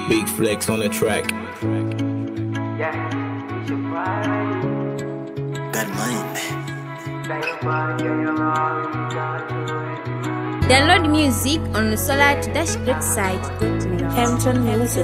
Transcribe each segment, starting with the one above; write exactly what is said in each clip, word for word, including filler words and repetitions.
Big flex on the track. Got money, Download music on the Solar to Dash Great site. Hampton Music.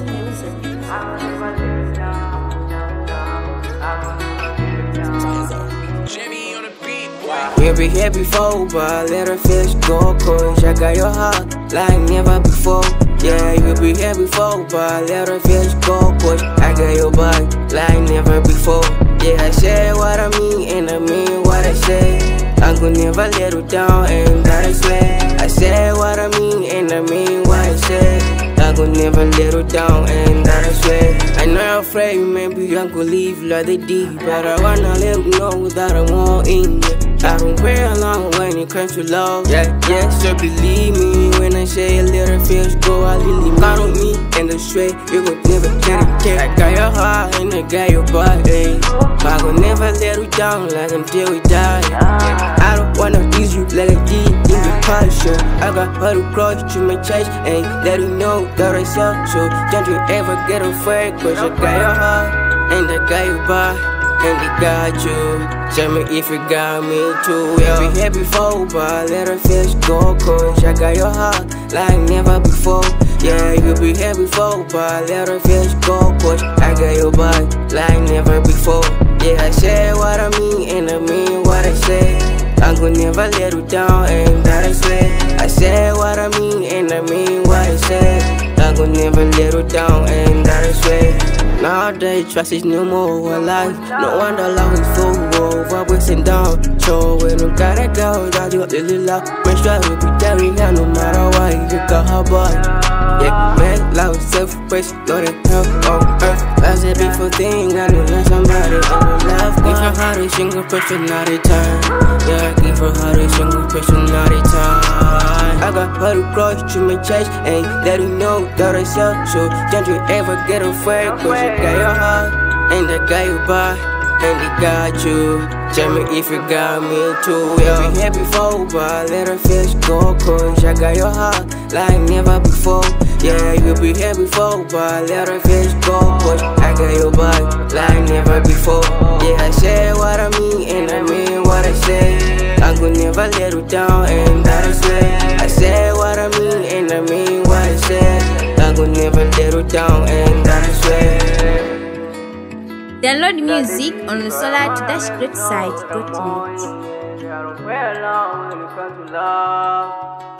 We'll be here before, but let her fish go, cause I got your heart like never before. Yeah, you'll be here before, but let her fish go, cause I got your body like never before. Yeah, I say what I mean, and I mean what I say. I'm gonna never let you down, and that I swear. I say what I mean, and I mean what I say. I'm gonna never let you down, and that I swear. I know you're afraid, maybe I'm gonna leave like they did, but I wanna let you know that I'm all in you. I don't pray along when it comes to love. Yeah, yeah, so believe me when I say a little fish go, I really count on me and the straight. You would never get it, care. I got your heart and I got your body. I will never let you down like until we die. Yeah, I don't wanna tease you like I did in the past. Sure. I got her to cross to my chest and let you know that I sell. So don't you ever get afraid, cause I got your heart and I got your body. And they got you. Tell me if you got me too. We'll be here before, but let her fish go, cause I got your heart like never before. Yeah, you'll be here before, but let her fish go, cause I got your body like never before. Yeah, I say what I mean, and I mean what I say. I'm gonna never let you down, and that I swear. I say what I mean, and I mean what I say. I'm gonna never let you down, and that I swear. Nowadays, trust is no more alive. No wonder love is full of ups and down. So when you gotta go, that you really love. Make sure you be there in her no matter what. You got her boy. Yeah, man, love is self-praise, Lord and help on earth. That's a beautiful thing, I know that somebody in your life. Give her heart a single person at a time. Yeah, give her heart a single person at a time. I got her to cross to my chest and let you know that I sell. So don't you ever get afraid, cause I got your heart and I got your body and they got you. Tell me if you got me too. We'll be here before, but let her fish go, cause I got your heart like never before. Yeah, you'll be here before, but let her fish go, cause I got your body like never before. Yeah, I say what I mean, and I mean what I say. I'm gonna never let you down, and that I swear. I say what I mean, and I mean what I say. I'm gonna never let you down, and that I swear. Download music on the Solar to Dash Great site.